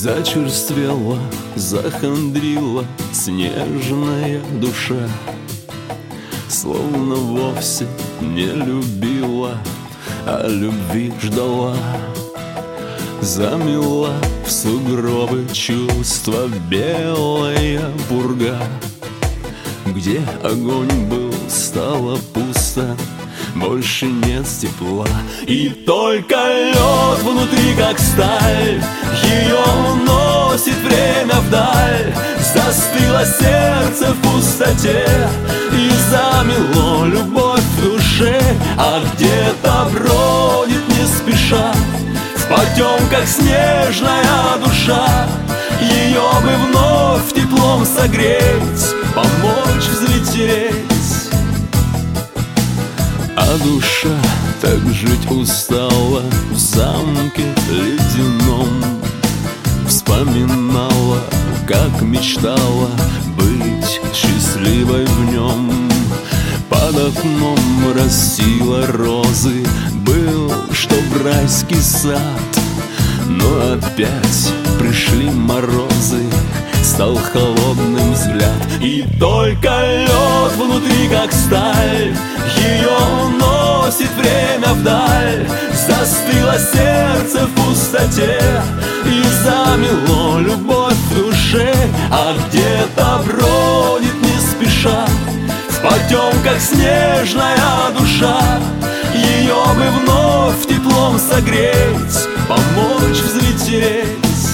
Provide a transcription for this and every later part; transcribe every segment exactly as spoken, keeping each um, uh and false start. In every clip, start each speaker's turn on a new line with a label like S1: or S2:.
S1: Зачерствела, захандрила снежная душа, словно вовсе не любила, а любви ждала. Замела в сугробы чувства белая пурга. Где огонь был, стало пусто, больше нет тепла. И только лед внутри, как сталь, ее уносит время вдаль. Застыло сердце в пустоте, и замело любовь в душе. А где-то бродит не спеша в потемках снежная душа. Ее бы вновь теплом согреть, помочь взлететь. А душа так жить устала в замке ледяном. Вспоминала, как мечтала быть счастливой в нем. Под окном растила розы, был, чтоб райский сад. Но опять пришли морозы, стал холодным взгляд. И только лед внутри, как сталь, ее уносит время вдаль. Застыло сердце в пустоте, и замело любовь в душе. А где-то бродит не спеша в потемках снежная душа. Ее бы вновь теплом согреть, помочь взлететь.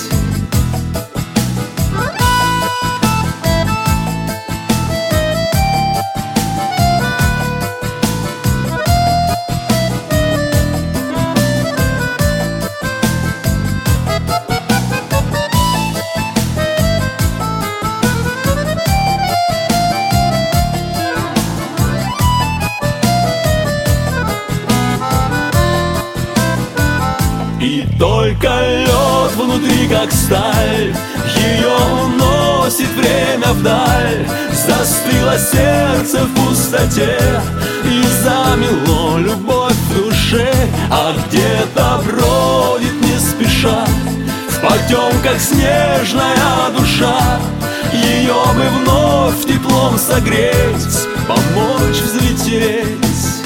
S1: И только лед внутри, как сталь, ее уносит время вдаль. Застыло сердце в пустоте, и замело любовь в душе. А где-то бродит не спеша в потемках снежная душа. Ее бы вновь теплом согреть, помочь взлететь.